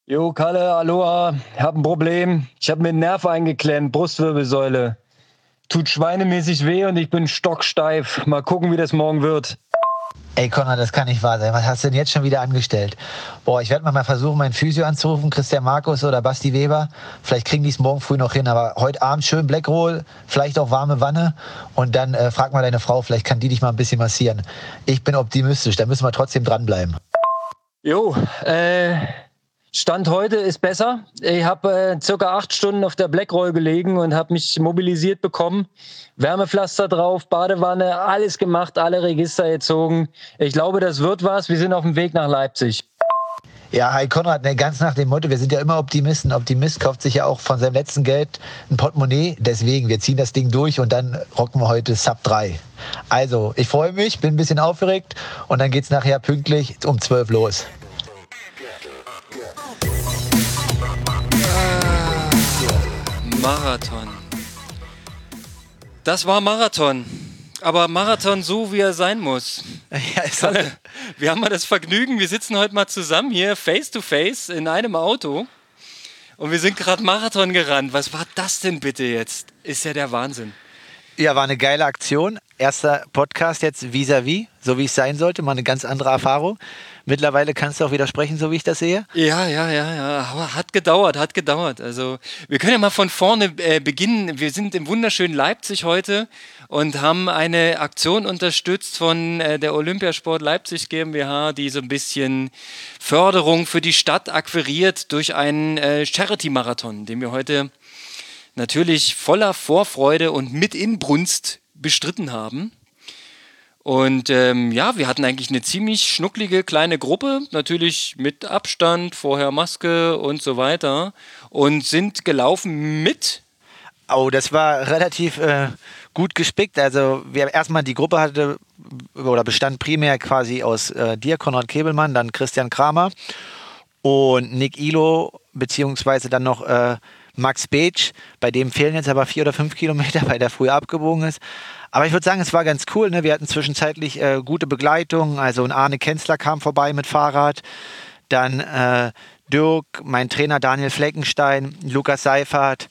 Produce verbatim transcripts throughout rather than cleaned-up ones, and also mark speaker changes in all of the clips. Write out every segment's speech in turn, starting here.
Speaker 1: Jo, Kalle, Aloha, hab ein Problem. Ich hab mir den Nerv eingeklemmt, Brustwirbelsäule. Tut schweinemäßig weh und ich bin stocksteif. Mal gucken, wie das morgen wird.
Speaker 2: Ey, Konrad, das kann nicht wahr sein. Was hast du denn jetzt schon wieder angestellt? Boah, ich werde mal versuchen, meinen Physio anzurufen, Christian Markus oder Basti Weber. Vielleicht kriegen die es morgen früh noch hin, aber heute Abend schön Blackroll, vielleicht auch warme Wanne und dann äh, frag mal deine Frau, vielleicht kann die dich mal ein bisschen massieren. Ich bin optimistisch, da müssen wir trotzdem dranbleiben.
Speaker 1: Jo, äh, Stand heute ist besser. Ich habe äh, circa acht Stunden auf der Blackroll gelegen und habe mich mobilisiert bekommen. Wärmepflaster drauf, Badewanne, alles gemacht, alle Register gezogen. Ich glaube, das wird was. Wir sind auf dem Weg nach Leipzig.
Speaker 2: Ja, hi Konrad, ne, ganz nach dem Motto, wir sind ja immer Optimisten. Optimist kauft sich ja auch von seinem letzten Geld ein Portemonnaie. Deswegen, wir ziehen das Ding durch und dann rocken wir heute Sub drei. Also, ich freue mich, bin ein bisschen aufgeregt und dann geht's nachher pünktlich um zwölf los.
Speaker 3: Marathon. Das war Marathon. Aber Marathon so, wie er sein muss.
Speaker 2: Ja, ist
Speaker 3: Kalle, wir haben mal das Vergnügen, wir sitzen heute mal zusammen hier, face to face, in einem Auto. Und wir sind gerade Marathon gerannt. Was war das denn bitte jetzt? Ist ja der Wahnsinn.
Speaker 2: Ja, war eine geile Aktion. Erster Podcast jetzt vis-à-vis, so wie es sein sollte. Mal eine ganz andere Erfahrung. Mittlerweile kannst du auch widersprechen, so wie ich das sehe.
Speaker 3: Ja, ja, ja, ja. Aber hat gedauert, hat gedauert. Also wir können ja mal von vorne äh, beginnen. Wir sind im wunderschönen Leipzig heute und haben eine Aktion unterstützt von äh, der Olympiasport Leipzig GmbH, die so ein bisschen Förderung für die Stadt akquiriert durch einen äh, Charity-Marathon, den wir heute natürlich voller Vorfreude und mit Inbrunst bestritten haben. Und ähm, ja, wir hatten eigentlich eine ziemlich schnucklige kleine Gruppe, natürlich mit Abstand, vorher Maske und so weiter und sind gelaufen mit...
Speaker 2: Oh, das war relativ äh, gut gespickt. Also wir erstmal die Gruppe hatte oder bestand primär quasi aus äh, dir, Konrad Kebelmann, dann Christian Kramer und Nick Ilo, beziehungsweise dann noch äh, Max Beetsch, bei dem fehlen jetzt aber vier oder fünf Kilometer, weil der früher abgebogen ist. Aber ich würde sagen, es war ganz cool. Ne? Wir hatten zwischenzeitlich äh, gute Begleitung. Also ein Arne Kenzler kam vorbei mit Fahrrad. Dann äh, Dirk, mein Trainer Daniel Fleckenstein, Lukas Seifert.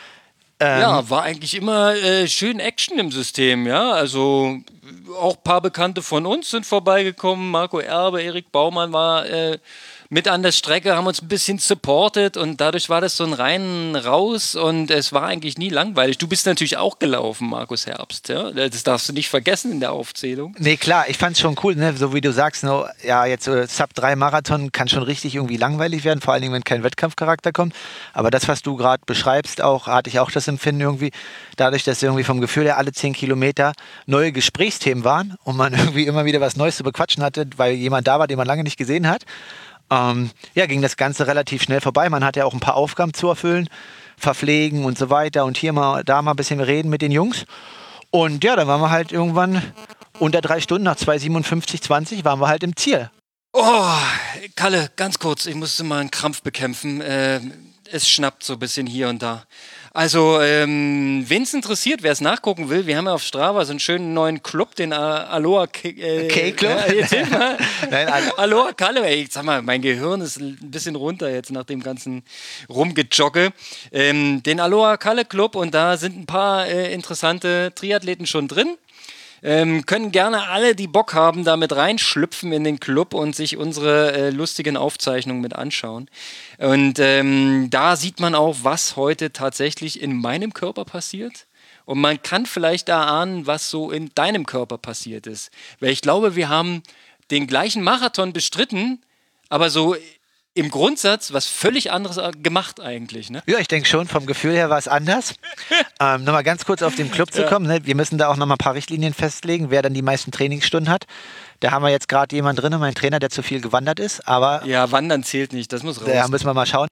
Speaker 3: Ähm, ja, war eigentlich immer äh, schön Action im System. Ja, also auch ein paar Bekannte von uns sind vorbeigekommen. Marco Erbe, Erik Baumann war äh, mit an der Strecke, haben uns ein bisschen supportet und dadurch war das so ein rein raus und es war eigentlich nie langweilig. Du bist natürlich auch gelaufen, Markus Herbst, ja? Das darfst du nicht vergessen in der Aufzählung.
Speaker 2: Nee, klar, ich fand's schon cool, ne? So wie du sagst, no, ja, jetzt äh, Sub drei Marathon kann schon richtig irgendwie langweilig werden, vor allen Dingen, wenn kein Wettkampfcharakter kommt. Aber das, was du gerade beschreibst, auch hatte ich auch das Empfinden irgendwie, dadurch, dass irgendwie vom Gefühl her alle zehn Kilometer neue Gesprächsthemen waren und man irgendwie immer wieder was Neues zu bequatschen hatte, weil jemand da war, den man lange nicht gesehen hat. Ähm, ja, ging das Ganze relativ schnell vorbei. Man hat ja auch ein paar Aufgaben zu erfüllen, verpflegen und so weiter und hier mal, da mal ein bisschen reden mit den Jungs. Und ja, dann waren wir halt irgendwann unter drei Stunden, nach zwei siebenundfünfzig zwanzig, waren wir halt im Ziel.
Speaker 3: Oh, Kalle, ganz kurz, ich musste mal einen Krampf bekämpfen. Äh, es schnappt so ein bisschen hier und da. Also, ähm, wen es interessiert, wer es nachgucken will, wir haben ja auf Strava so einen schönen neuen Club, den Aloha äh,
Speaker 2: K-Club?
Speaker 3: Ja, Nein, Aloha Kalle, ey, sag mal, mein Gehirn ist ein bisschen runter jetzt nach dem ganzen Rumgejogge. Ähm, den Aloha Kalle Club und da sind ein paar äh, interessante Triathleten schon drin. Ähm, können gerne alle, die Bock haben, da mit reinschlüpfen in den Club und sich unsere äh, lustigen Aufzeichnungen mit anschauen. Und ähm, da sieht man auch, was heute tatsächlich in meinem Körper passiert. Und man kann vielleicht erahnen, was so in deinem Körper passiert ist. Weil ich glaube, wir haben den gleichen Marathon bestritten, aber so im Grundsatz was völlig anderes gemacht eigentlich, ne?
Speaker 2: Ja, ich denke schon, vom Gefühl her war es anders. ähm, nochmal ganz kurz auf den Club zu
Speaker 3: Ja.
Speaker 2: kommen. Ne? Wir müssen da auch nochmal ein paar Richtlinien festlegen, wer dann die meisten Trainingsstunden hat. Da haben wir jetzt gerade jemanden drin, mein Trainer, der zu viel gewandert ist. Aber
Speaker 3: Ja, Wandern zählt nicht, das muss raus.
Speaker 2: da müssen wir mal schauen.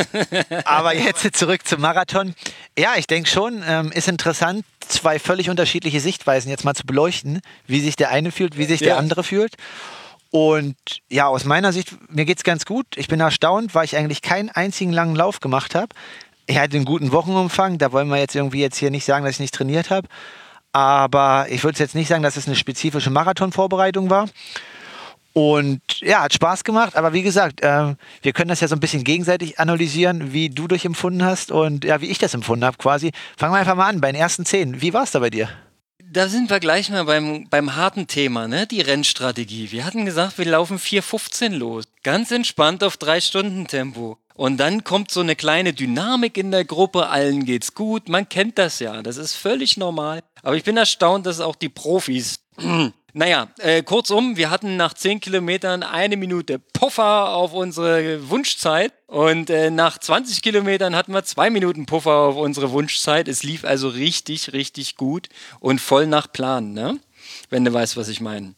Speaker 2: Aber jetzt zurück zum Marathon. Ja, ich denke schon, ähm, ist interessant, zwei völlig unterschiedliche Sichtweisen jetzt mal zu beleuchten, wie sich der eine fühlt, wie sich
Speaker 3: Ja.
Speaker 2: der andere fühlt. Und ja, aus meiner Sicht, mir geht's ganz gut. Ich bin erstaunt, weil ich eigentlich keinen einzigen langen Lauf gemacht habe. Ich hatte einen guten Wochenumfang, da wollen wir jetzt irgendwie jetzt hier nicht sagen, dass ich nicht trainiert habe. Aber ich würde jetzt nicht sagen, dass es eine spezifische Marathonvorbereitung war. Und ja, hat Spaß gemacht, aber wie gesagt, äh, wir können das ja so ein bisschen gegenseitig analysieren, wie du durchempfunden hast und ja, wie ich das empfunden habe quasi. Fangen wir einfach mal an, bei den ersten zehn. Wie war es da bei dir?
Speaker 3: Da sind wir gleich mal beim, beim harten Thema, ne? Die Rennstrategie. Wir hatten gesagt, wir laufen vier fünfzehn los. Ganz entspannt auf drei Stunden Tempo. Und dann kommt so eine kleine Dynamik in der Gruppe, allen geht's gut. Man kennt das ja, das ist völlig normal. Aber ich bin erstaunt, dass auch die Profis... Naja, äh, kurzum, wir hatten nach zehn Kilometern eine Minute Puffer auf unsere Wunschzeit und äh, nach zwanzig Kilometern hatten wir zwei Minuten Puffer auf unsere Wunschzeit. Es lief also richtig, richtig gut und voll nach Plan, ne? Wenn du weißt, was ich meine.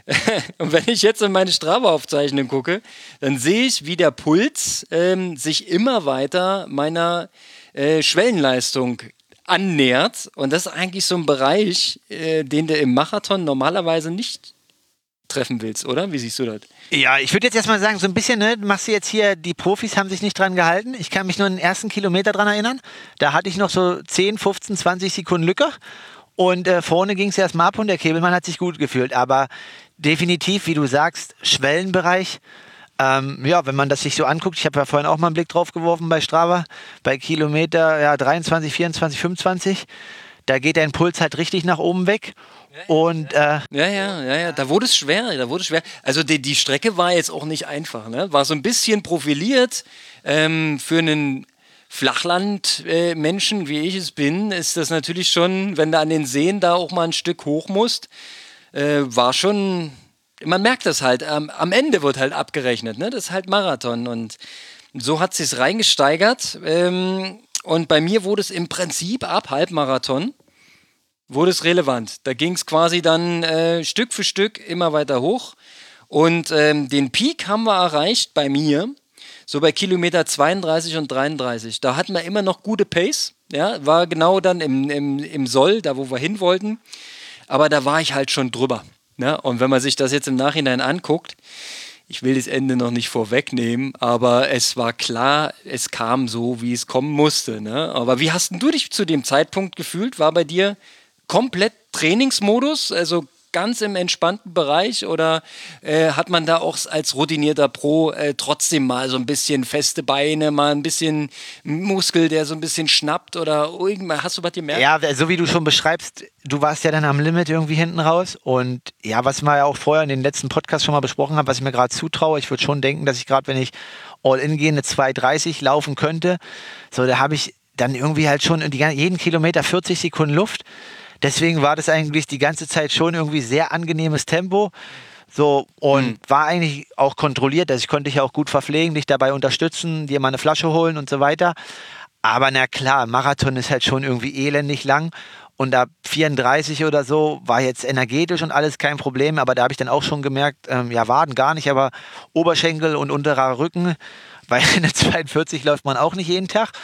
Speaker 3: Und wenn ich jetzt in meine Strava-Aufzeichnung gucke, dann sehe ich, wie der Puls ähm, sich immer weiter meiner äh, Schwellenleistung annähert. Und das ist eigentlich so ein Bereich, äh, den du im Marathon normalerweise nicht treffen willst, oder? Wie siehst du das?
Speaker 2: Ja, ich würde jetzt erstmal sagen, so ein bisschen, ne, machst du jetzt hier, die Profis haben sich nicht dran gehalten. Ich kann mich nur an den ersten Kilometer dran erinnern. Da hatte ich noch so zehn, fünfzehn, zwanzig Sekunden Lücke. Und äh, vorne ging es erstmal ab und der Kebelmann hat sich gut gefühlt. Aber definitiv, wie du sagst, Schwellenbereich. Ähm, ja, wenn man das sich so anguckt, ich habe ja vorhin auch mal einen Blick drauf geworfen bei Strava, bei Kilometer ja, dreiundzwanzig, vierundzwanzig, fünfundzwanzig, da geht dein Puls halt richtig nach oben weg. Und, äh,
Speaker 3: ja, ja, ja, ja, da wurde es schwer, da wurde es schwer. Also die, die Strecke war jetzt auch nicht einfach, ne? War so ein bisschen profiliert ähm, für einen Flachland-Menschen, äh, wie ich es bin, ist das natürlich schon, wenn du an den Seen da auch mal ein Stück hoch musst, äh, war schon... Man merkt das halt, ähm, am Ende wird halt abgerechnet, ne? Das ist halt Marathon und so hat es sich reingesteigert ähm, und bei mir wurde es im Prinzip ab Halbmarathon, wurde es relevant. Da ging es quasi dann äh, Stück für Stück immer weiter hoch und ähm, den Peak haben wir erreicht bei mir, so bei Kilometer zweiunddreißig und dreiunddreißig. Da hatten wir immer noch gute Pace, ja? War genau dann im, im, im Soll, da wo wir hin wollten, aber da war ich halt schon drüber. Ja, und wenn man sich das jetzt im Nachhinein anguckt, ich will das Ende noch nicht vorwegnehmen, aber es war klar, es kam so, wie es kommen musste. Ne? Aber wie hast du dich zu dem Zeitpunkt gefühlt? War bei dir komplett Trainingsmodus, also ganz im entspannten Bereich oder äh, hat man da auch als routinierter Pro äh, trotzdem mal so ein bisschen feste Beine, mal ein bisschen Muskel, der so ein bisschen schnappt oder irgendwann, hast du was gemerkt?
Speaker 2: Ja, so wie du schon beschreibst, du warst ja dann am Limit irgendwie hinten raus und ja, was wir ja auch vorher in den letzten Podcasts schon mal besprochen haben, was ich mir gerade zutraue, ich würde schon denken, dass ich gerade, wenn ich All-In gehe, eine zwei dreißig laufen könnte, so, da habe ich dann irgendwie halt schon die, jeden Kilometer vierzig Sekunden Luft. Deswegen war das eigentlich die ganze Zeit schon irgendwie sehr angenehmes Tempo. So, und mhm. war eigentlich auch kontrolliert. Also ich konnte dich ja auch gut verpflegen, dich dabei unterstützen, dir mal eine Flasche holen und so weiter. Aber na klar, Marathon ist halt schon irgendwie elendig lang. Und ab vierunddreißig oder so war jetzt energetisch und alles kein Problem. Aber da habe ich dann auch schon gemerkt, ähm, ja, Waden gar nicht, aber Oberschenkel und unterer Rücken, weil eine zweiundvierzig läuft man auch nicht jeden Tag.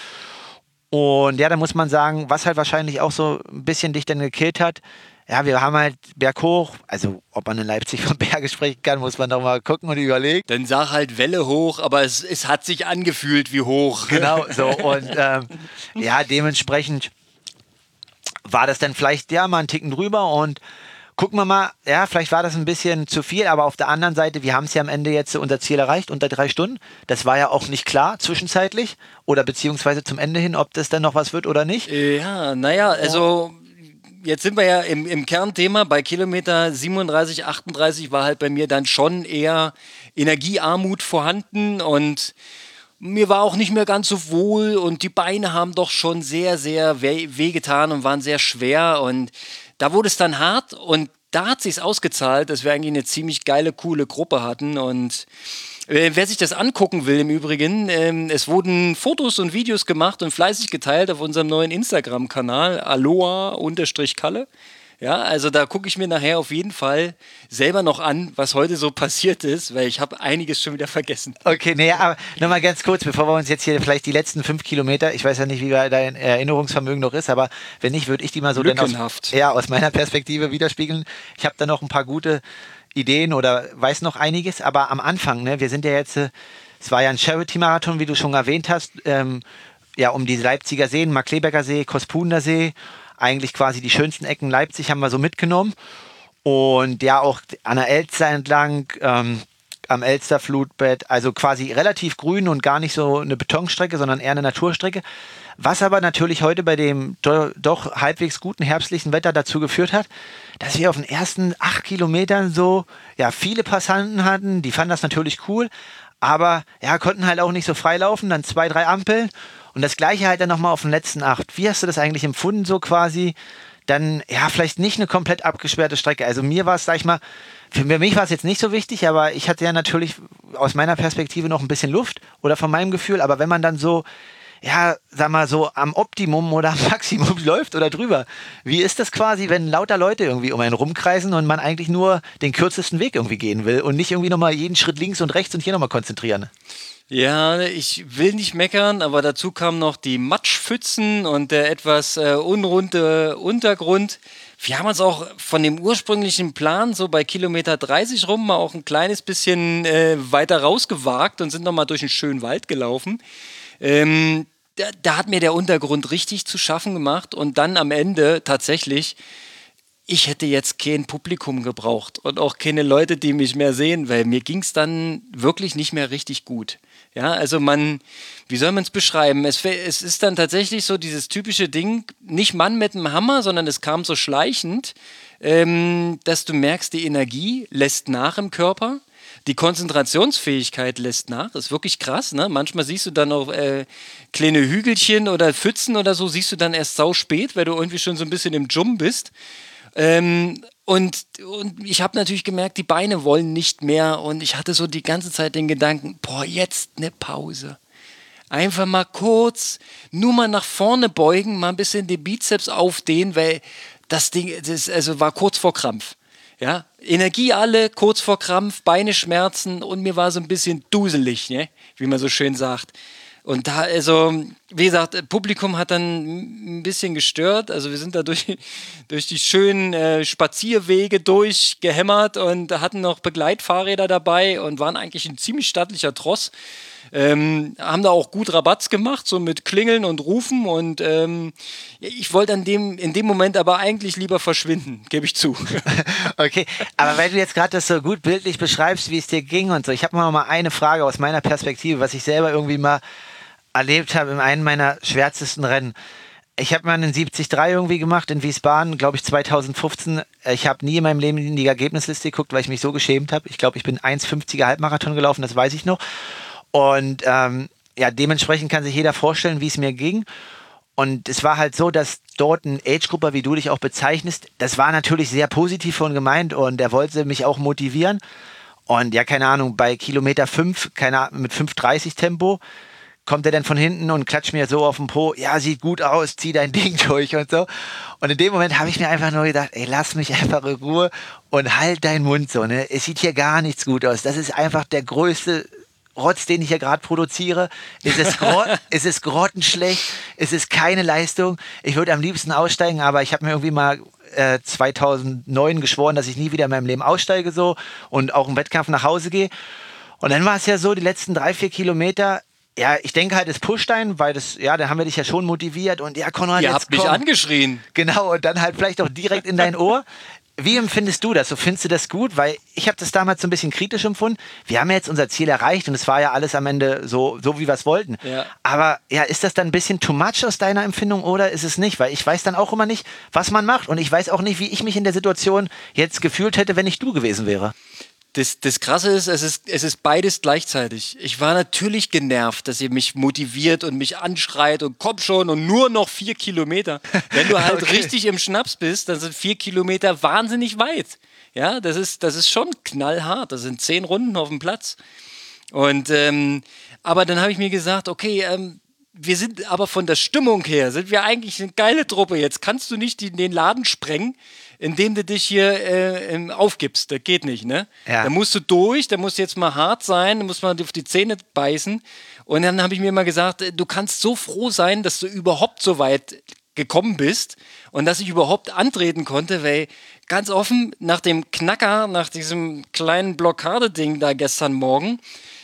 Speaker 2: Und ja, da muss man sagen, was halt wahrscheinlich auch so ein bisschen dich dann gekillt hat, ja, wir haben halt berghoch, also ob man in Leipzig von Berge sprechen kann, muss man doch mal gucken und überlegen.
Speaker 3: Dann sag halt Welle hoch, aber es, es hat sich angefühlt wie hoch.
Speaker 2: Genau, so und ähm, ja, dementsprechend war das dann vielleicht ja mal einen Ticken drüber und gucken wir mal, ja, vielleicht war das ein bisschen zu viel, aber auf der anderen Seite, wir haben es ja am Ende jetzt unser Ziel erreicht, unter drei Stunden. Das war ja auch nicht klar zwischenzeitlich oder beziehungsweise zum Ende hin, ob das dann noch was wird oder nicht.
Speaker 3: Ja, naja, also jetzt sind wir ja im, im Kernthema. Bei Kilometer siebenunddreißig, achtunddreißig war halt bei mir dann schon eher Energiearmut vorhanden und mir war auch nicht mehr ganz so wohl und die Beine haben doch schon sehr, sehr weh, wehgetan und waren sehr schwer und da wurde es dann hart und da hat es sich ausgezahlt, dass wir eigentlich eine ziemlich geile, coole Gruppe hatten und äh, wer sich das angucken will im Übrigen, ähm, es wurden Fotos und Videos gemacht und fleißig geteilt auf unserem neuen Instagram-Kanal, aloha-kalle. Ja, also da gucke ich mir nachher auf jeden Fall selber noch an, was heute so passiert ist, weil ich habe einiges schon wieder vergessen.
Speaker 2: Okay, nee, aber nochmal ganz kurz, bevor wir uns jetzt hier vielleicht die letzten fünf Kilometer, ich weiß ja nicht, wie dein Erinnerungsvermögen noch ist, aber wenn nicht, würde ich die mal so dann aus, ja, aus meiner Perspektive widerspiegeln. Ich habe da noch ein paar gute Ideen oder weiß noch einiges, aber am Anfang, ne, wir sind ja jetzt, es war ja ein Charity-Marathon, wie du schon erwähnt hast, ähm, ja, um die Leipziger Seen, Markkleeberger See, Kospuner See, eigentlich quasi die schönsten Ecken Leipzig haben wir so mitgenommen. und ja auch an der Elster entlang, ähm, am Elsterflutbett, also quasi relativ grün und gar nicht so eine Betonstrecke, sondern eher eine Naturstrecke. Was aber natürlich heute bei dem do, doch halbwegs guten herbstlichen Wetter dazu geführt hat, dass wir auf den ersten acht Kilometern so ja viele Passanten hatten, die fanden das natürlich cool, aber ja, konnten halt auch nicht so frei laufen, dann zwei, drei Ampeln und das gleiche halt dann nochmal auf den letzten acht. Wie hast du das eigentlich empfunden, so quasi? Dann, ja, vielleicht nicht eine komplett abgesperrte Strecke. Also mir war es, sag ich mal, für mich war es jetzt nicht so wichtig, aber ich hatte ja natürlich aus meiner Perspektive noch ein bisschen Luft oder von meinem Gefühl, aber wenn man dann so, ja, sag mal so am Optimum oder am Maximum läuft oder drüber, wie ist das quasi, wenn lauter Leute irgendwie um einen rumkreisen und man eigentlich nur den kürzesten Weg irgendwie gehen will und nicht irgendwie nochmal jeden Schritt links und rechts und hier nochmal konzentrieren?
Speaker 3: Ja, ich will nicht meckern, aber dazu kamen noch die Matschpfützen und der etwas äh, unrunde Untergrund. Wir haben uns auch von dem ursprünglichen Plan so bei Kilometer dreißig rum mal auch ein kleines bisschen äh, weiter rausgewagt und sind nochmal durch einen schönen Wald gelaufen. Ähm, da, da hat mir der Untergrund richtig zu schaffen gemacht und dann am Ende tatsächlich, ich hätte jetzt kein Publikum gebraucht und auch keine Leute, die mich mehr sehen, weil mir ging es dann wirklich nicht mehr richtig gut. Ja, also man, wie soll man es beschreiben? Es, es ist dann tatsächlich so dieses typische Ding, nicht Mann mit einem Hammer, sondern es kam so schleichend, ähm, dass du merkst, die Energie lässt nach im Körper. Die Konzentrationsfähigkeit lässt nach, ist wirklich krass, ne? Manchmal siehst du dann auch äh, kleine Hügelchen oder Pfützen oder so, siehst du dann erst sau spät, weil du irgendwie schon so ein bisschen im Dschum bist. Ähm, und, und ich habe natürlich gemerkt, die Beine wollen nicht mehr und ich hatte so die ganze Zeit den Gedanken, boah, jetzt eine Pause. Einfach mal kurz, nur mal nach vorne beugen, mal ein bisschen den Bizeps aufdehnen, weil das Ding, das also war kurz vor Krampf. Ja, Energie alle, kurz vor Krampf, Beine schmerzen und mir war so ein bisschen duselig, ne? Wie man so schön sagt. Und da, also, wie gesagt, Publikum hat dann ein bisschen gestört. Also wir sind da durch, durch die schönen äh, Spazierwege durchgehämmert und hatten noch Begleitfahrräder dabei und waren eigentlich ein ziemlich stattlicher Tross. Ähm, haben da auch gut Rabatz gemacht, so mit Klingeln und Rufen und ähm, ich wollte an dem, in dem Moment aber eigentlich lieber verschwinden, gebe ich zu.
Speaker 2: Okay, aber weil du jetzt gerade das so gut bildlich beschreibst, wie es dir ging und so, ich habe mal mal eine Frage aus meiner Perspektive, was ich selber irgendwie mal erlebt habe in einem meiner schwärzesten Rennen. Ich habe mal einen siebzig drei irgendwie gemacht in Wiesbaden, glaube ich zweitausendfünfzehn. Ich habe nie in meinem Leben in die Ergebnisliste geguckt, weil ich mich so geschämt habe. Ich glaube, ich bin eins fünfziger Halbmarathon gelaufen, das weiß ich noch. Und ähm, ja, dementsprechend kann sich jeder vorstellen, wie es mir ging. Und es war halt so, dass dort ein Age-Grupper, wie du dich auch bezeichnest, das war natürlich sehr positiv von gemeint und er wollte mich auch motivieren. Und ja, keine Ahnung, bei Kilometer fünf, keine Ahnung, mit fünf dreißig Tempo, kommt er dann von hinten und klatscht mir so auf den Po, ja, sieht gut aus, zieh dein Ding durch und so. Und in dem Moment habe ich mir einfach nur gedacht, ey, lass mich einfach in Ruhe und halt deinen Mund so, ne? Es sieht hier gar nichts gut aus. Das ist einfach der größte Rotz, den ich hier gerade produziere. Es ist, grot, es ist grottenschlecht, es ist keine Leistung. Ich würde am liebsten aussteigen, aber ich habe mir irgendwie mal äh, zweitausendneun geschworen, dass ich nie wieder in meinem Leben aussteige so und auch im Wettkampf nach Hause gehe. Und dann war es ja so, die letzten drei, vier Kilometer, ja, ich denke halt, es pusht einen, weil das, ja, da haben wir dich ja schon motiviert und ja, Konrad,
Speaker 3: Ihr
Speaker 2: jetzt
Speaker 3: habt mich
Speaker 2: komm.
Speaker 3: angeschrien.
Speaker 2: Genau, und dann halt vielleicht auch direkt in dein Ohr. Wie empfindest du das? So, findest du das gut? Weil ich habe das damals so ein bisschen kritisch empfunden. Wir haben ja jetzt unser Ziel erreicht und es war ja alles am Ende so, so wie wir es wollten.
Speaker 3: Ja.
Speaker 2: Aber ja, ist das dann ein bisschen too much aus deiner Empfindung oder ist es nicht? Weil ich weiß dann auch immer nicht, was man macht und ich weiß auch nicht, wie ich mich in der Situation jetzt gefühlt hätte, wenn ich du gewesen wäre.
Speaker 3: Das, das Krasse ist es, ist, es ist beides gleichzeitig. Ich war natürlich genervt, dass ihr mich motiviert und mich anschreit und komm schon und nur noch vier Kilometer. Wenn du halt okay. richtig im Schnaps bist, dann sind vier Kilometer wahnsinnig weit. Ja, das ist, das ist schon knallhart. Das sind zehn Runden auf dem Platz. Und, ähm, aber dann habe ich mir gesagt, okay, ähm, wir sind aber von der Stimmung her, sind wir eigentlich eine geile Truppe. Jetzt kannst du nicht die, den Laden sprengen, indem du dich hier äh, aufgibst. Das geht nicht, ne?
Speaker 2: Ja.
Speaker 3: Da musst du durch, da musst du jetzt mal hart sein, da musst man auf die Zähne beißen. Und dann habe ich mir mal gesagt, du kannst so froh sein, dass du überhaupt so weit gekommen bist und dass ich überhaupt antreten konnte, weil ganz offen, nach dem Knacker, nach diesem kleinen Blockadeding da gestern Morgen,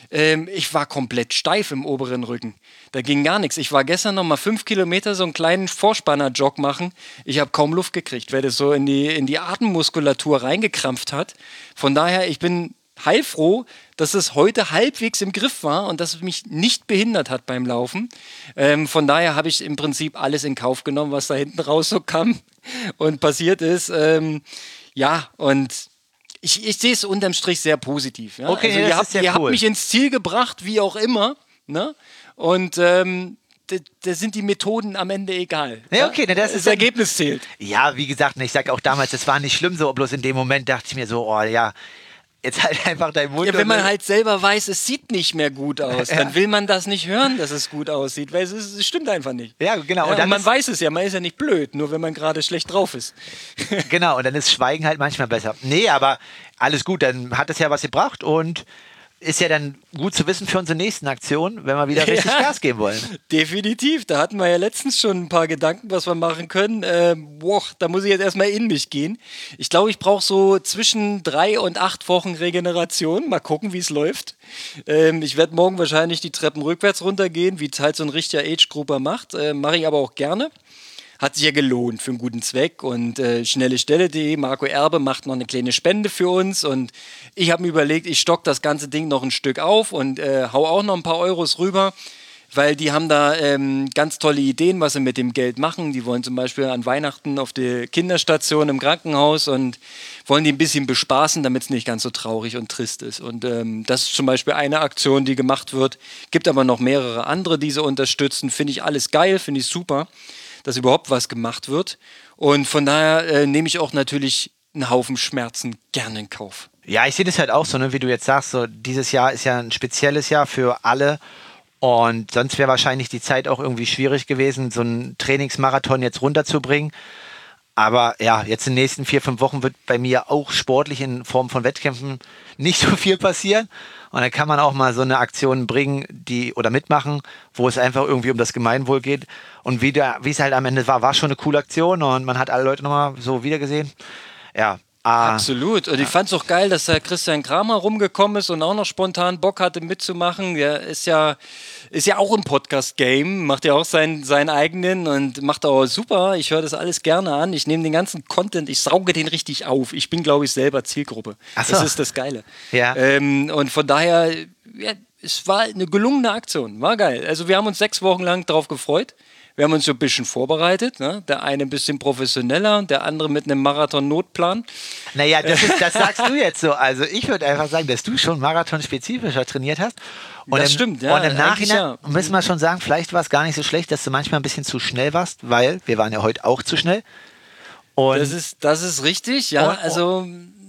Speaker 3: ähm, ich war komplett steif im oberen Rücken. Da ging gar nichts. Ich war gestern noch mal fünf Kilometer so einen kleinen Vorspanner-Jog machen. Ich habe kaum Luft gekriegt, weil das so in die, in die Atemmuskulatur reingekrampft hat. Von daher, ich bin heilfroh, dass es heute halbwegs im Griff war und dass es mich nicht behindert hat beim Laufen. Ähm, von daher habe ich im Prinzip alles in Kauf genommen, was da hinten raus so kam und passiert ist. Ähm, ja, und ich, ich sehe es unterm Strich sehr positiv. Ja?
Speaker 2: Okay,
Speaker 3: also
Speaker 2: das
Speaker 3: ihr habt,
Speaker 2: ist sehr
Speaker 3: ihr
Speaker 2: cool.
Speaker 3: habt mich ins Ziel gebracht, wie auch immer. Ne? Und ähm, da, da sind die Methoden am Ende egal.
Speaker 2: Ja, okay, na, das
Speaker 3: das
Speaker 2: ist dann-
Speaker 3: Ergebnis zählt.
Speaker 2: Ja, wie gesagt, ich sage auch damals, es war nicht schlimm so, bloß in dem Moment dachte ich mir so, oh ja, jetzt halt einfach dein Mund.
Speaker 3: Ja, wenn
Speaker 2: und-
Speaker 3: man halt selber weiß, es sieht nicht mehr gut aus, dann will man das nicht hören, dass es gut aussieht, weil es, ist, es stimmt einfach nicht.
Speaker 2: Ja, genau.
Speaker 3: Ja,
Speaker 2: Und dann
Speaker 3: und man
Speaker 2: ist-
Speaker 3: weiß es ja, man ist ja nicht blöd, nur wenn man gerade schlecht drauf ist.
Speaker 2: Genau, und dann ist Schweigen halt manchmal besser. Nee, aber alles gut, dann hat es ja was gebracht und ist ja dann gut zu wissen für unsere nächsten Aktionen, wenn wir wieder richtig
Speaker 3: Ja.
Speaker 2: Gas geben wollen.
Speaker 3: Definitiv, da hatten wir ja letztens schon ein paar Gedanken, was wir machen können. Ähm, boah, da muss ich jetzt erstmal in mich gehen. Ich glaube, ich brauche so zwischen drei und acht Wochen Regeneration. Mal gucken, wie es läuft. Ähm, ich werde morgen wahrscheinlich die Treppen rückwärts runtergehen, wie es halt so ein richtiger Age-Grupper macht. Äh, Mache ich aber auch gerne. Hat sich ja gelohnt für einen guten Zweck und äh, schnellestelle punkt de, Marco Erbe macht noch eine kleine Spende für uns und ich habe mir überlegt, ich stock das ganze Ding noch ein Stück auf und äh, hau auch noch ein paar Euros rüber, weil die haben da ähm, ganz tolle Ideen, was sie mit dem Geld machen. Die wollen zum Beispiel an Weihnachten auf die Kinderstation im Krankenhaus und wollen die ein bisschen bespaßen, damit es nicht ganz so traurig und trist ist. Und ähm, das ist zum Beispiel eine Aktion, die gemacht wird. Gibt aber noch mehrere andere, die sie unterstützen. Finde ich alles geil, finde ich super, dass überhaupt was gemacht wird. Und von daher äh, nehme ich auch natürlich einen Haufen Schmerzen gerne in Kauf.
Speaker 2: Ja, ich sehe das halt auch so, ne, wie du jetzt sagst, so dieses Jahr ist ja ein spezielles Jahr für alle und sonst wäre wahrscheinlich die Zeit auch irgendwie schwierig gewesen, so einen Trainingsmarathon jetzt runterzubringen. Aber ja, jetzt in den nächsten vier, fünf Wochen wird bei mir auch sportlich in Form von Wettkämpfen nicht so viel passieren. Und dann kann man auch mal so eine Aktion bringen, die oder mitmachen, wo es einfach irgendwie um das Gemeinwohl geht. Und wie, der, wie es halt am Ende war, war schon eine coole Aktion und man hat alle Leute nochmal so wiedergesehen. Ja. Ah,
Speaker 3: Absolut. Und ich fand es auch geil, dass der Christian Kramer rumgekommen ist und auch noch spontan Bock hatte mitzumachen. Der ist ja, ist ja auch ein Podcast-Game, macht ja auch seinen, seinen eigenen und macht auch super. Ich höre das alles gerne an. Ich nehme den ganzen Content, ich sauge den richtig auf. Ich bin, glaube ich, selber Zielgruppe.
Speaker 2: Ach so.
Speaker 3: Das ist das Geile.
Speaker 2: Ja.
Speaker 3: Ähm, und von daher, ja, es war eine gelungene Aktion. War geil. Also wir haben uns sechs Wochen lang darauf gefreut. Wir haben uns so ein bisschen vorbereitet. Ne? Der eine ein bisschen professioneller, der andere mit einem Marathon-Notplan.
Speaker 2: Naja, das, ist, das sagst du jetzt so. Also ich würde einfach sagen, dass du schon marathonspezifischer trainiert hast. Und
Speaker 3: Das
Speaker 2: im,
Speaker 3: stimmt, ja,
Speaker 2: Und im
Speaker 3: eigentlich
Speaker 2: Nachhinein
Speaker 3: ja.
Speaker 2: müssen wir schon sagen, vielleicht war es gar nicht so schlecht, dass du manchmal ein bisschen zu schnell warst, weil wir waren ja heute auch zu schnell. Und
Speaker 3: Das ist, das ist richtig, ja.
Speaker 2: Und-
Speaker 3: Also,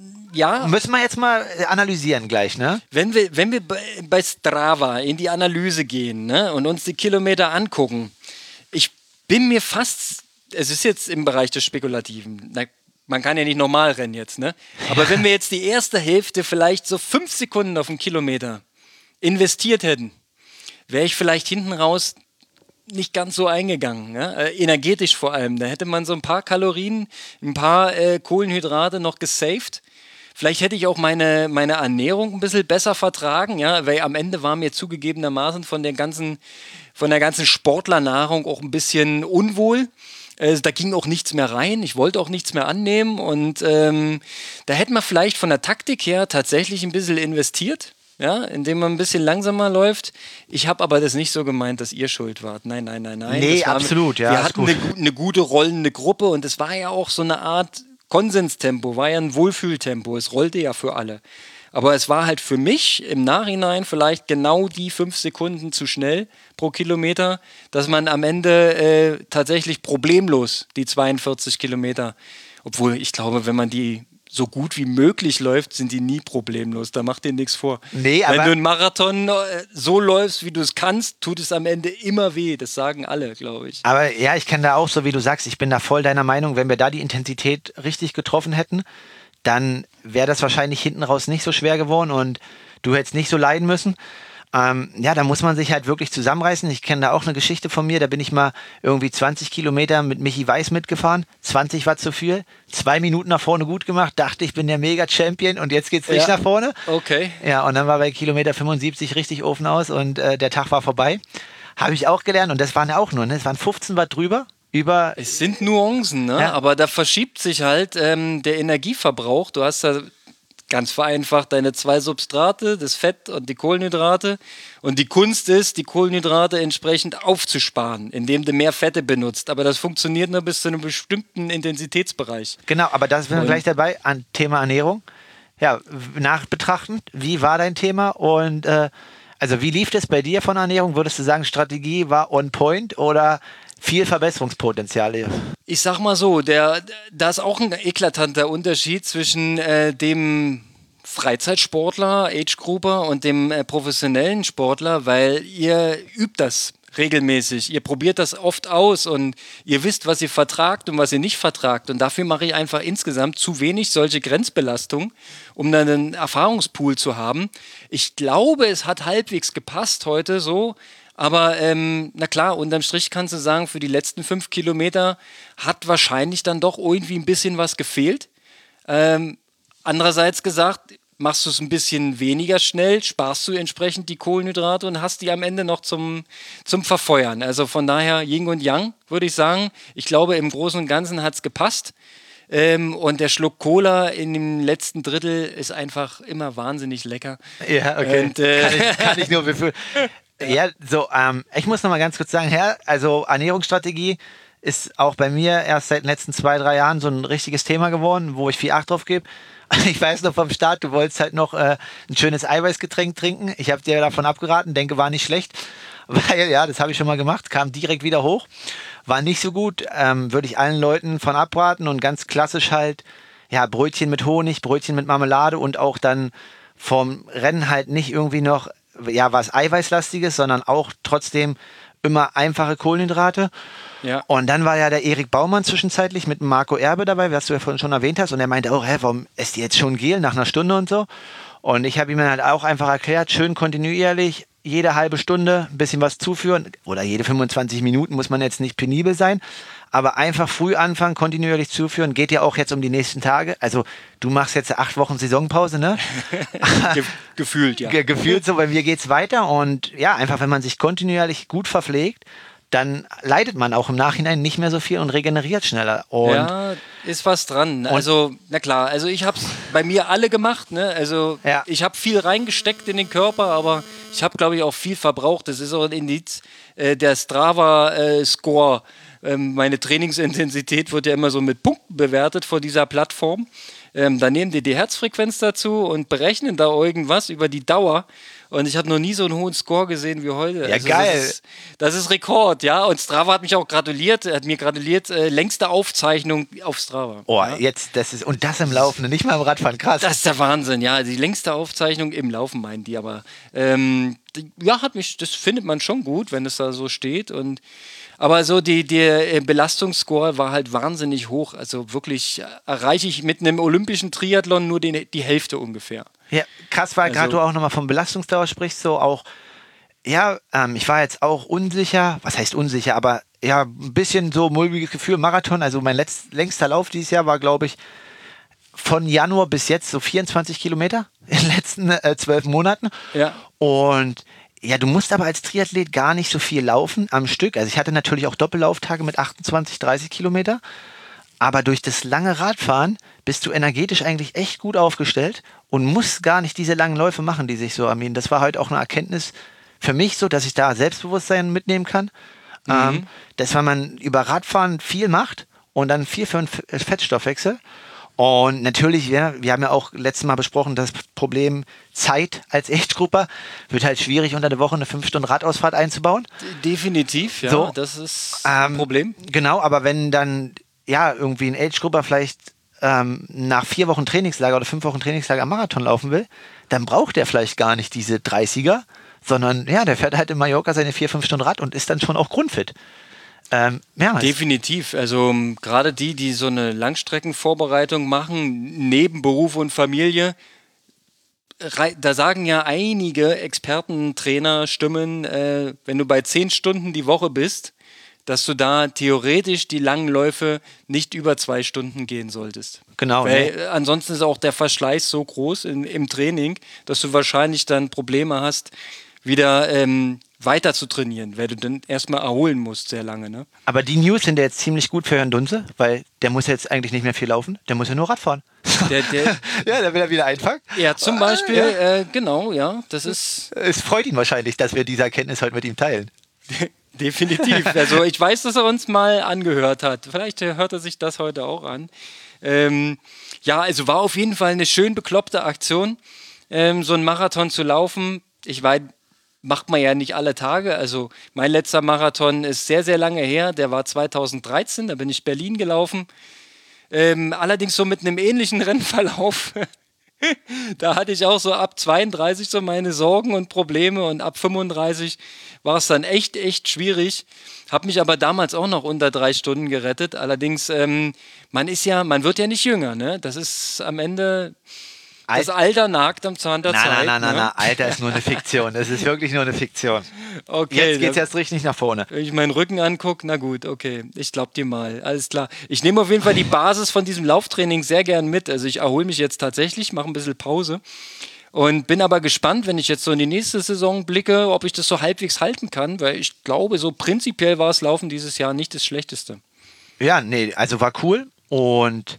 Speaker 3: ja,
Speaker 2: müssen wir jetzt mal analysieren gleich, ne?
Speaker 3: wenn wir, wenn wir bei bei Strava in die Analyse gehen, ne, und uns die Kilometer angucken, ich bin mir fast, es ist jetzt im Bereich des Spekulativen, na, man kann ja nicht normal rennen jetzt, ne? Aber wenn wir jetzt die erste Hälfte vielleicht so fünf Sekunden auf einen Kilometer investiert hätten, wäre ich vielleicht hinten raus nicht ganz so eingegangen, ne? äh, energetisch vor allem. Da hätte man so ein paar Kalorien, ein paar äh, Kohlenhydrate noch gesaved. Vielleicht hätte ich auch meine, meine Ernährung ein bisschen besser vertragen, ja, weil am Ende war mir zugegebenermaßen von der ganzen, von der ganzen Sportlernahrung auch ein bisschen unwohl. Äh, da ging auch nichts mehr rein. Ich wollte auch nichts mehr annehmen und ähm, da hätte man vielleicht von der Taktik her tatsächlich ein bisschen investiert. Ja, indem man ein bisschen langsamer läuft. Ich habe aber das nicht so gemeint, dass ihr schuld wart. Nein, nein, nein, nein.
Speaker 2: Nee,
Speaker 3: Das war,
Speaker 2: absolut, ja,
Speaker 3: Wir
Speaker 2: ist
Speaker 3: hatten
Speaker 2: gut.
Speaker 3: eine, gu- eine gute rollende Gruppe und es war ja auch so eine Art Konsenstempo, war ja ein Wohlfühltempo. Es rollte ja für alle. Aber es war halt für mich im Nachhinein vielleicht genau die fünf Sekunden zu schnell pro Kilometer, dass man am Ende äh, tatsächlich problemlos die zweiundvierzig Kilometer, obwohl ich glaube, wenn man die so gut wie möglich läuft, sind die nie problemlos. Da macht dir nichts vor.
Speaker 2: Nee,
Speaker 3: Wenn
Speaker 2: aber-
Speaker 3: du einen Marathon äh, so läufst, wie du es kannst, tut es am Ende immer weh. Das sagen alle, glaube ich.
Speaker 2: Aber ja, ich kann da auch, so wie du sagst, ich bin da voll deiner Meinung, wenn wir da die Intensität richtig getroffen hätten, dann wäre das wahrscheinlich hinten raus nicht so schwer geworden und du hättest nicht so leiden müssen. Ähm, ja, da muss man sich halt wirklich zusammenreißen. Ich kenne da auch eine Geschichte von mir, da bin ich mal irgendwie zwanzig Kilometer mit Michi Weiß mitgefahren. zwanzig war zu viel, zwei Minuten nach vorne gut gemacht, dachte, ich bin der Mega-Champion und jetzt geht's nicht ja. nach vorne.
Speaker 3: Okay.
Speaker 2: Ja, und dann war bei Kilometer fünfundsiebzig richtig Ofen aus und äh, der Tag war vorbei. Habe ich auch gelernt und das waren ja auch nur, ne? Es waren fünfzehn Watt drüber. Über
Speaker 3: es sind Nuancen, ne? Ja. Aber da verschiebt sich halt ähm, der Energieverbrauch. Du hast da ganz vereinfacht deine zwei Substrate, das Fett und die Kohlenhydrate. Und die Kunst ist, die Kohlenhydrate entsprechend aufzusparen, indem du mehr Fette benutzt. Aber das funktioniert nur bis zu einem bestimmten Intensitätsbereich.
Speaker 2: Genau, aber da sind wir gleich dabei an Thema Ernährung. Ja, nachbetrachtend, wie war dein Thema und äh, also wie lief es bei dir von Ernährung? Würdest du sagen, Strategie war on point oder viel Verbesserungspotenzial hier?
Speaker 3: Ich sag mal so, der, da ist auch ein eklatanter Unterschied zwischen äh, dem Freizeitsportler, Age-Grupper und dem äh, professionellen Sportler, weil ihr übt das regelmäßig. Ihr probiert das oft aus und ihr wisst, was ihr vertragt und was ihr nicht vertragt. Und dafür mache ich einfach insgesamt zu wenig solche Grenzbelastungen, um dann einen Erfahrungspool zu haben. Ich glaube, es hat halbwegs gepasst heute so. Aber ähm, na klar, unterm Strich kannst du sagen, für die letzten fünf Kilometer hat wahrscheinlich dann doch irgendwie ein bisschen was gefehlt. Ähm, andererseits gesagt, machst du es ein bisschen weniger schnell, sparst du entsprechend die Kohlenhydrate und hast die am Ende noch zum, zum Verfeuern. Also von daher Yin und Yang, würde ich sagen. Ich glaube, im Großen und Ganzen hat es gepasst. Ähm, und der Schluck Cola in dem letzten Drittel ist einfach immer wahnsinnig lecker.
Speaker 2: Ja, okay.
Speaker 3: Und, äh,
Speaker 2: kann, ich, kann ich nur befühlen. Ja, so, ähm, ich muss noch mal ganz kurz sagen, Herr, also Ernährungsstrategie ist auch bei mir erst seit den letzten zwei, drei Jahren so ein richtiges Thema geworden, wo ich viel Acht drauf gebe. Ich weiß noch vom Start, du wolltest halt noch äh, ein schönes Eiweißgetränk trinken. Ich habe dir davon abgeraten, denke, war nicht schlecht, weil, ja, das habe ich schon mal gemacht, kam direkt wieder hoch. War nicht so gut, ähm, würde ich allen Leuten von abraten und ganz klassisch halt, ja, Brötchen mit Honig, Brötchen mit Marmelade und auch dann vom Rennen halt nicht irgendwie noch ja, was Eiweißlastiges, sondern auch trotzdem immer einfache Kohlenhydrate. Ja. Und dann war ja der Erik Baumann zwischenzeitlich mit Marco Erbe dabei, was du ja vorhin schon erwähnt hast. Und er meinte auch, hä, warum esst ihr jetzt schon Gel nach einer Stunde und so? Und ich habe ihm dann halt auch einfach erklärt, schön kontinuierlich, jede halbe Stunde ein bisschen was zuführen. Oder jede fünfundzwanzig Minuten muss man jetzt nicht penibel sein. Aber einfach früh anfangen, kontinuierlich zuführen, geht ja auch jetzt um die nächsten Tage. Also du machst jetzt acht Wochen Saisonpause, ne?
Speaker 3: Ge- gefühlt, ja.
Speaker 2: Ge- gefühlt so, bei mir geht's weiter. Und ja, einfach, wenn man sich kontinuierlich gut verpflegt, dann leidet man auch im Nachhinein nicht mehr so viel und regeneriert schneller. Und
Speaker 3: ja, ist was dran. Also, na klar, also ich habe es bei mir alle gemacht. Ne? Also ja. Ich habe viel reingesteckt in den Körper, aber ich habe, glaube ich, auch viel verbraucht. Das ist auch ein Indiz. Äh, der Strava-Score, äh, meine Trainingsintensität wird ja immer so mit Punkten bewertet vor dieser Plattform. Ähm, da nehmen die die Herzfrequenz dazu und berechnen da irgendwas über die Dauer. Und ich habe noch nie so einen hohen Score gesehen wie heute.
Speaker 2: Ja,
Speaker 3: also
Speaker 2: geil.
Speaker 3: Das ist, das ist Rekord, ja. Und Strava hat mich auch gratuliert. Er hat mir gratuliert, äh, längste Aufzeichnung auf Strava.
Speaker 2: Oh,
Speaker 3: ja.
Speaker 2: jetzt, das ist, und das im Laufen, nicht mal im Radfahren, krass.
Speaker 3: Das ist der Wahnsinn, ja. Die längste Aufzeichnung im Laufen, meinen die. Aber ähm, die, ja, hat mich, das findet man schon gut, wenn es da so steht. Und aber so die, der Belastungsscore war halt wahnsinnig hoch. Also wirklich erreiche ich mit einem olympischen Triathlon nur die, die Hälfte ungefähr.
Speaker 2: Ja, krass, weil also, gerade du auch nochmal von Belastungsdauer sprichst, so auch, ja, ähm, ich war jetzt auch unsicher, was heißt unsicher, aber ja, ein bisschen so mulmiges Gefühl, Marathon, also mein letzt, längster Lauf dieses Jahr war, glaube ich, von Januar bis jetzt so vierundzwanzig Kilometer in den letzten äh, zwölf Monaten.
Speaker 3: Ja.
Speaker 2: Und ja, du musst aber als Triathlet gar nicht so viel laufen am Stück. Also ich hatte natürlich auch Doppellaufftage mit achtundzwanzig, dreißig Kilometer. Aber durch das lange Radfahren bist du energetisch eigentlich echt gut aufgestellt und musst gar nicht diese langen Läufe machen, die sich so armieren. Das war halt auch eine Erkenntnis für mich so, dass ich da Selbstbewusstsein mitnehmen kann. Mhm. Ähm, dass wenn man über Radfahren viel macht und dann viel für einen Fettstoffwechsel. Und natürlich, ja, wir haben ja auch letztes Mal besprochen, das Problem Zeit als Age-Grupper wird halt schwierig, unter der Woche eine fünf Stunden Radausfahrt einzubauen.
Speaker 3: Definitiv, ja, so, das ist
Speaker 2: ähm,
Speaker 3: ein Problem.
Speaker 2: Genau, aber wenn dann ja irgendwie ein Age-Grupper vielleicht ähm, nach vier Wochen Trainingslager oder fünf Wochen Trainingslager am Marathon laufen will, dann braucht er vielleicht gar nicht diese dreißiger, sondern ja, der fährt halt in Mallorca seine vier, fünf Stunden Rad und ist dann schon auch grundfit. Ähm, ja,
Speaker 3: definitiv. Also gerade die, die so eine Langstreckenvorbereitung machen, neben Beruf und Familie, da sagen ja einige Experten, Trainer, Stimmen, äh, wenn du bei zehn Stunden die Woche bist, dass du da theoretisch die langen Läufe nicht über zwei Stunden gehen solltest.
Speaker 2: Genau.
Speaker 3: Weil
Speaker 2: ne?
Speaker 3: ansonsten ist auch der Verschleiß so groß in, im Training, dass du wahrscheinlich dann Probleme hast, wieder ähm, weiter zu trainieren, weil du dann erstmal erholen musst sehr lange. Ne?
Speaker 2: Aber die News sind ja jetzt ziemlich gut für Herrn Dunze, weil der muss jetzt eigentlich nicht mehr viel laufen, der muss ja nur Rad fahren.
Speaker 3: Der, der,
Speaker 2: ja, der will er wieder einfangen.
Speaker 3: Ja, zum Beispiel, ja. Äh, genau, ja, das ist...
Speaker 2: Es freut ihn wahrscheinlich, dass wir diese Erkenntnis heute mit ihm teilen.
Speaker 3: Definitiv. Also ich weiß, dass er uns mal angehört hat. Vielleicht hört er sich das heute auch an. Ähm, ja, also war auf jeden Fall eine schön bekloppte Aktion, ähm, so einen Marathon zu laufen. Ich weiß, macht man ja nicht alle Tage. Also mein letzter Marathon ist sehr, sehr lange her. Der war zweitausenddreizehn, da bin ich Berlin gelaufen. Ähm, allerdings so mit einem ähnlichen Rennverlauf. Da hatte ich auch so ab zweiunddreißig so meine Sorgen und Probleme und ab fünfunddreißig war es dann echt, echt schwierig. Habe mich aber damals auch noch unter drei Stunden gerettet. Allerdings, ähm, man ist ja, man wird ja nicht jünger, ne? Das ist am Ende... Das Alter nagt am Zahn der
Speaker 2: nein,
Speaker 3: Zeit.
Speaker 2: Nein, nein, nein,
Speaker 3: ne?
Speaker 2: nein, Alter ist nur eine Fiktion. Das ist wirklich nur eine Fiktion.
Speaker 3: Okay,
Speaker 2: jetzt geht's erst richtig nach vorne.
Speaker 3: Wenn ich meinen Rücken angucke, na gut, okay. Ich glaub dir mal, alles klar. Ich nehme auf jeden Fall die Basis von diesem Lauftraining sehr gern mit. Also ich erhole mich jetzt tatsächlich, mache ein bisschen Pause und bin aber gespannt, wenn ich jetzt so in die nächste Saison blicke, ob ich das so halbwegs halten kann, weil ich glaube, so prinzipiell war das Laufen dieses Jahr nicht das Schlechteste.
Speaker 2: Ja, nee, also war cool und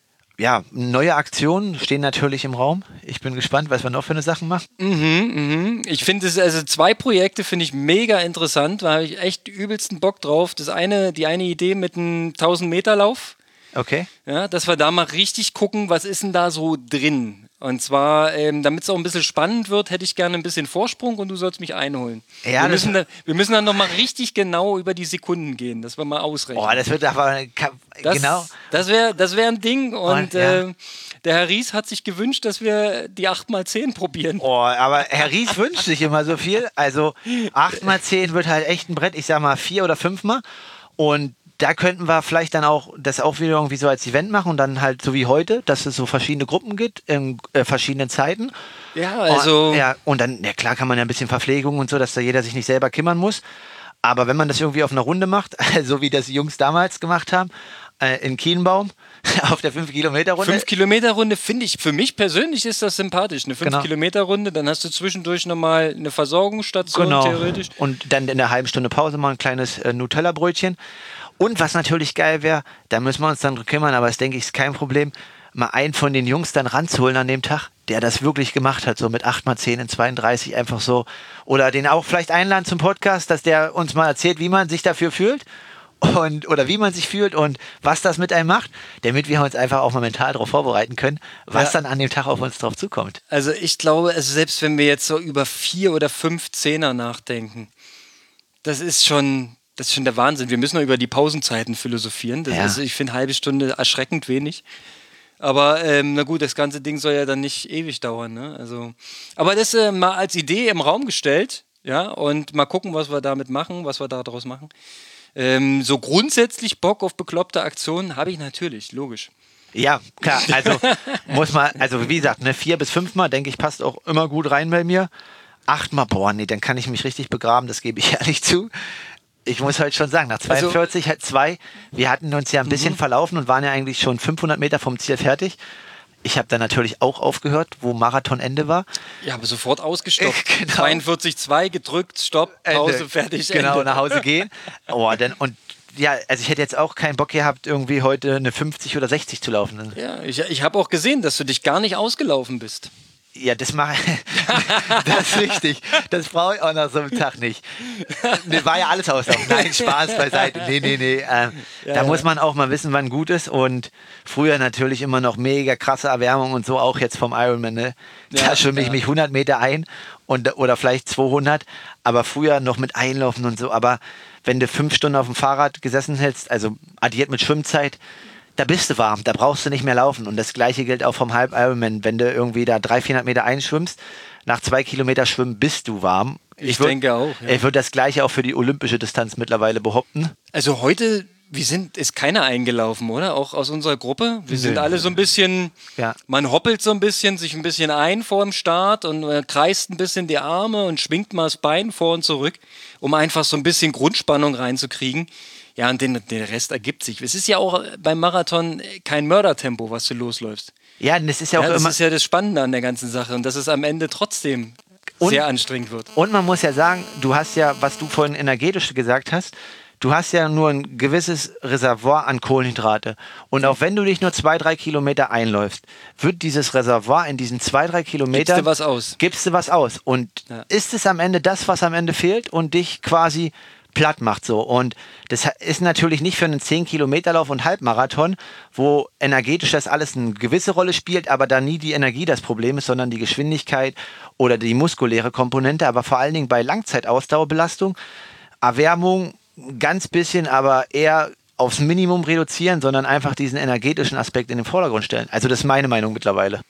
Speaker 2: ja, neue Aktionen stehen natürlich im Raum. Ich bin gespannt, was wir noch für eine Sachen machen.
Speaker 3: Mhm, mhm. Ich finde es, also zwei Projekte finde ich mega interessant, da habe ich echt übelsten Bock drauf. Das eine, die eine Idee mit einem tausend-Meter-Lauf.
Speaker 2: Okay.
Speaker 3: Ja, dass wir da mal richtig gucken, was ist denn da so drin. Und zwar, ähm, damit es auch ein bisschen spannend wird, hätte ich gerne ein bisschen Vorsprung und du sollst mich einholen.
Speaker 2: Ja,
Speaker 3: wir, müssen da, wir müssen dann nochmal richtig genau über die Sekunden gehen, dass wir mal ausrechnen.
Speaker 2: Oh, das wird aber
Speaker 3: das,
Speaker 2: genau.
Speaker 3: Das wäre das wär ein Ding und,
Speaker 2: und ja.
Speaker 3: äh, der Herr Ries hat sich gewünscht, dass wir die acht mal zehn probieren.
Speaker 2: Oh, aber Herr Ries wünscht sich immer so viel. Also acht mal zehn wird halt echt ein Brett, ich sag mal vier oder fünf mal. Und da könnten wir vielleicht dann auch das auch wieder irgendwie so als Event machen und dann halt so wie heute, dass es so verschiedene Gruppen gibt in äh, verschiedenen Zeiten.
Speaker 3: Ja, also...
Speaker 2: Und, ja, und dann, ja klar kann man ja ein bisschen Verpflegung und so, dass da jeder sich nicht selber kümmern muss. Aber wenn man das irgendwie auf einer Runde macht, so wie das die Jungs damals gemacht haben, äh, in Kienbaum, auf der fünf Kilometer Runde.
Speaker 3: fünf Kilometer Runde finde ich, für mich persönlich ist das sympathisch. Eine fünf Kilometer Runde, dann hast du zwischendurch nochmal eine Versorgungsstation
Speaker 2: genau.
Speaker 3: theoretisch.
Speaker 2: Und dann in der halben Stunde Pause mal ein kleines äh, Nutella-Brötchen. Und was natürlich geil wäre, da müssen wir uns dann drum kümmern, aber das denke ich ist kein Problem, mal einen von den Jungs dann ranzuholen an dem Tag, der das wirklich gemacht hat, so mit acht mal zehn in zweiunddreißig einfach so. Oder den auch vielleicht einladen zum Podcast, dass der uns mal erzählt, wie man sich dafür fühlt und oder wie man sich fühlt und was das mit einem macht, damit wir uns einfach auch mal mental darauf vorbereiten können, was ja. dann an dem Tag auf uns drauf zukommt.
Speaker 3: Also ich glaube, also selbst wenn wir jetzt so über vier oder fünf Zehner nachdenken, das ist schon... Das ist schon der Wahnsinn. Wir müssen noch über die Pausenzeiten philosophieren. Das
Speaker 2: ja.
Speaker 3: ist, ich finde, eine halbe Stunde erschreckend wenig. Aber ähm, na gut, das ganze Ding soll ja dann nicht ewig dauern. Ne? Also, aber das äh, mal als Idee im Raum gestellt, ja, und mal gucken, was wir damit machen, was wir daraus machen. Ähm, so grundsätzlich Bock auf bekloppte Aktionen habe ich natürlich, logisch.
Speaker 2: Ja, klar. Also muss man, also wie gesagt, ne, vier bis fünfmal, denke ich, passt auch immer gut rein bei mir. Achtmal, boah, nee, dann kann ich mich richtig begraben, das gebe ich ehrlich zu. Ich muss halt schon sagen, nach zweiundvierzig, also, halt zwei, wir hatten uns ja ein bisschen mhm. verlaufen und waren ja eigentlich schon fünfhundert Meter vom Ziel fertig. Ich habe dann natürlich auch aufgehört, wo Marathonende war.
Speaker 3: Ja, aber sofort ausgestoppt.
Speaker 2: Genau.
Speaker 3: zweiundvierzig Komma zwei gedrückt, Stopp, Pause,
Speaker 2: Ende.
Speaker 3: fertig,
Speaker 2: Genau,
Speaker 3: Ende.
Speaker 2: nach Hause gehen. Oh, dann, und ja, also ich hätte jetzt auch keinen Bock gehabt, irgendwie heute eine fünfzig oder sechzig zu laufen.
Speaker 3: Ja, ich, ich habe auch gesehen, dass du dich gar nicht ausgelaufen bist.
Speaker 2: Ja, das mache das ist richtig. Das brauche ich auch nach so einem Tag nicht. Das war ja alles auslaufen. Nein, Spaß beiseite. Nee, nee, nee. Ähm, ja, da ja. muss man auch mal wissen, wann gut ist. Und früher natürlich immer noch mega krasse Erwärmung und so, auch jetzt vom Ironman. Ne? Da ja, schwimme ich ja. mich hundert Meter ein und, oder vielleicht zweihundert. Aber früher noch mit Einlaufen und so. Aber wenn du fünf Stunden auf dem Fahrrad gesessen hättest, also addiert mit Schwimmzeit, da bist du warm, da brauchst du nicht mehr laufen. Und das Gleiche gilt auch vom Halb-Ironman. Wenn du irgendwie da dreihundert, vierhundert Meter einschwimmst, nach zwei Kilometer Schwimmen bist du warm.
Speaker 3: Ich, ich würd, denke auch.
Speaker 2: Ja. Ich würde das Gleiche auch für die olympische Distanz mittlerweile behaupten.
Speaker 3: Also heute wir sind, ist keiner eingelaufen, oder? Auch aus unserer Gruppe. Wir sind
Speaker 2: Nö.
Speaker 3: alle so ein bisschen,
Speaker 2: Ja.
Speaker 3: man hoppelt so ein bisschen, sich ein bisschen ein vor dem Start und äh, kreist ein bisschen die Arme und schwingt mal das Bein vor und zurück, um einfach so ein bisschen Grundspannung reinzukriegen. Ja, und den, der Rest ergibt sich. Es ist ja auch beim Marathon kein Mördertempo, was du losläufst.
Speaker 2: Ja, das ist ja auch
Speaker 3: Ja, das
Speaker 2: immer.
Speaker 3: ist ja das Spannende an der ganzen Sache und dass es am Ende trotzdem
Speaker 2: Und-
Speaker 3: sehr anstrengend wird.
Speaker 2: Und man muss ja sagen, du hast ja, was du vorhin energetisch gesagt hast, du hast ja nur ein gewisses Reservoir an Kohlenhydrate. Und auch wenn du dich nur zwei, drei Kilometer einläufst, wird dieses Reservoir in diesen zwei, drei Kilometern...
Speaker 3: Gibst du was aus.
Speaker 2: Gibst du was aus. Und
Speaker 3: Ja.
Speaker 2: ist es am Ende das, was am Ende fehlt und dich quasi platt macht so. Und das ist natürlich nicht für einen zehn-Kilometer-Lauf und Halbmarathon, wo energetisch das alles eine gewisse Rolle spielt, aber da nie die Energie das Problem ist, sondern die Geschwindigkeit oder die muskuläre Komponente. Aber vor allen Dingen bei Langzeitausdauerbelastung, Erwärmung, ganz bisschen, aber eher aufs Minimum reduzieren, sondern einfach diesen energetischen Aspekt in den Vordergrund stellen. Also das ist meine Meinung mittlerweile.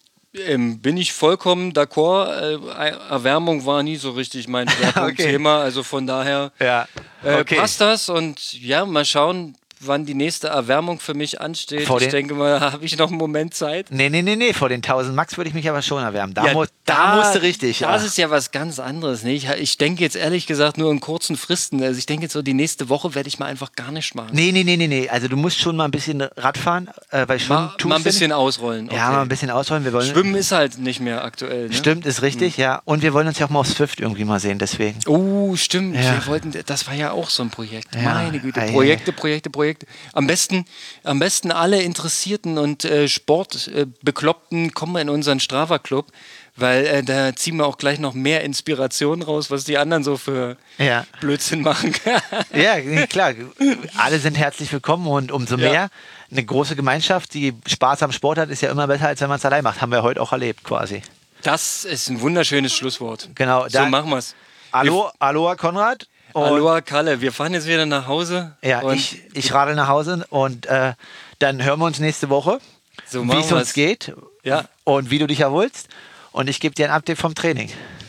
Speaker 3: Ähm, bin ich vollkommen d'accord. Äh, Erwärmung war nie so richtig mein Schwerpunktthema. Also von daher
Speaker 2: Ja,
Speaker 3: äh,
Speaker 2: okay.
Speaker 3: passt das. Und ja, mal schauen, wann die nächste Erwärmung für mich ansteht.
Speaker 2: Vor
Speaker 3: Ich
Speaker 2: den-
Speaker 3: denke mal, habe ich noch einen Moment Zeit.
Speaker 2: Nee, nee, nee, nee, vor den tausend Max würde ich mich aber schon erwärmen. Da,
Speaker 3: Ja,
Speaker 2: mu da, musst du richtig.
Speaker 3: Das
Speaker 2: ja.
Speaker 3: ist ja was ganz anderes. Ne? Ich, ich denke jetzt ehrlich gesagt nur in kurzen Fristen. Also ich denke jetzt so, die nächste Woche werde ich mal einfach gar nicht machen.
Speaker 2: Nee, nee, nee, nee, nee. Also du musst schon mal ein bisschen Rad fahren, äh, weil Schwimmen
Speaker 3: Mal,
Speaker 2: tust
Speaker 3: mal ein
Speaker 2: du nicht.
Speaker 3: bisschen ausrollen. Okay.
Speaker 2: Ja, mal ein bisschen ausholen. Wir wollen,
Speaker 3: Schwimmen ist halt nicht mehr aktuell. Ne?
Speaker 2: Stimmt, ist richtig, ja. Und wir wollen uns ja auch mal aufs Swift irgendwie mal sehen, deswegen.
Speaker 3: Oh, stimmt.
Speaker 2: Ja.
Speaker 3: Wir wollten, das war ja auch so ein Projekt.
Speaker 2: Ja.
Speaker 3: Meine Güte.
Speaker 2: Ei, ei,
Speaker 3: Projekte, Projekte, Projekte. Am besten, am besten alle Interessierten und äh, Sportbekloppten äh, kommen in unseren Strava-Club, weil äh, da ziehen wir auch gleich noch mehr Inspiration raus, was die anderen so für
Speaker 2: Ja.
Speaker 3: Blödsinn machen.
Speaker 2: Ja, nee, klar. Alle sind herzlich willkommen und umso
Speaker 3: Ja.
Speaker 2: mehr eine große Gemeinschaft, die Spaß am Sport hat, ist ja immer besser, als wenn man es allein macht. Haben wir heute auch erlebt, quasi.
Speaker 3: Das ist ein wunderschönes Schlusswort.
Speaker 2: Genau.
Speaker 3: So machen wir es.
Speaker 2: Hallo, Aloha Konrad. Und
Speaker 3: Aloha Kalle, wir fahren jetzt wieder nach Hause.
Speaker 2: Ja,
Speaker 3: und
Speaker 2: ich, ich radel nach Hause und äh, dann hören wir uns nächste Woche,
Speaker 3: so
Speaker 2: wie
Speaker 3: machen
Speaker 2: es
Speaker 3: wir's.
Speaker 2: uns geht
Speaker 3: Ja.
Speaker 2: und wie du dich erholst. Und ich gebe dir ein Update vom Training.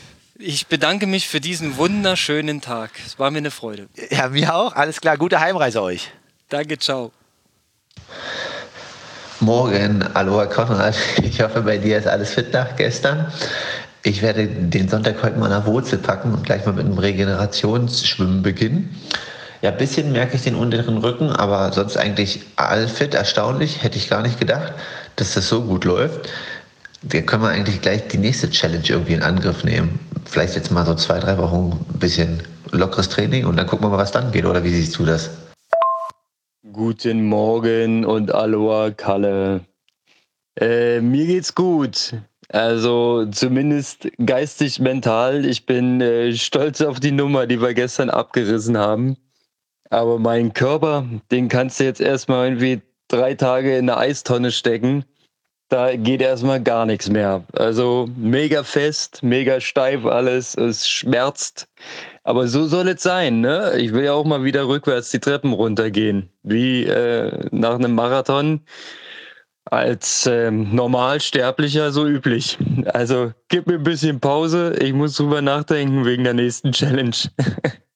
Speaker 3: Ich bedanke mich für diesen wunderschönen Tag. Es war mir eine Freude.
Speaker 2: Ja, mir auch. Alles klar. Gute Heimreise euch.
Speaker 3: Danke, ciao.
Speaker 4: Morgen, Aloha Konrad. Ich hoffe, bei dir ist alles fit nach gestern. Ich werde den Sonntag heute mal nach Wurzel packen und gleich mal mit einem Regenerationsschwimmen beginnen. Ja, ein bisschen merke ich den unteren Rücken, aber sonst eigentlich allfit, erstaunlich. Hätte ich gar nicht gedacht, dass das so gut läuft. Wir können wir eigentlich gleich die nächste Challenge irgendwie in Angriff nehmen. Vielleicht jetzt mal so zwei, drei Wochen ein bisschen lockeres Training und dann gucken wir mal, was dann geht. Oder wie siehst du das?
Speaker 1: Guten Morgen und Aloha Kalle. Äh, mir geht's gut. Also zumindest geistig, mental. Ich bin äh, stolz auf die Nummer, die wir gestern abgerissen haben. Aber meinen Körper, den kannst du jetzt erstmal irgendwie drei Tage in eine Eistonne stecken. Da geht erstmal gar nichts mehr. Also mega fest, mega steif alles. Es schmerzt. Aber so soll es sein, ne? Ich will ja auch mal wieder rückwärts die Treppen runtergehen. Wie äh, nach einem Marathon als ähm, Normalsterblicher so üblich. Also gib mir ein bisschen Pause. Ich muss drüber nachdenken wegen der nächsten Challenge.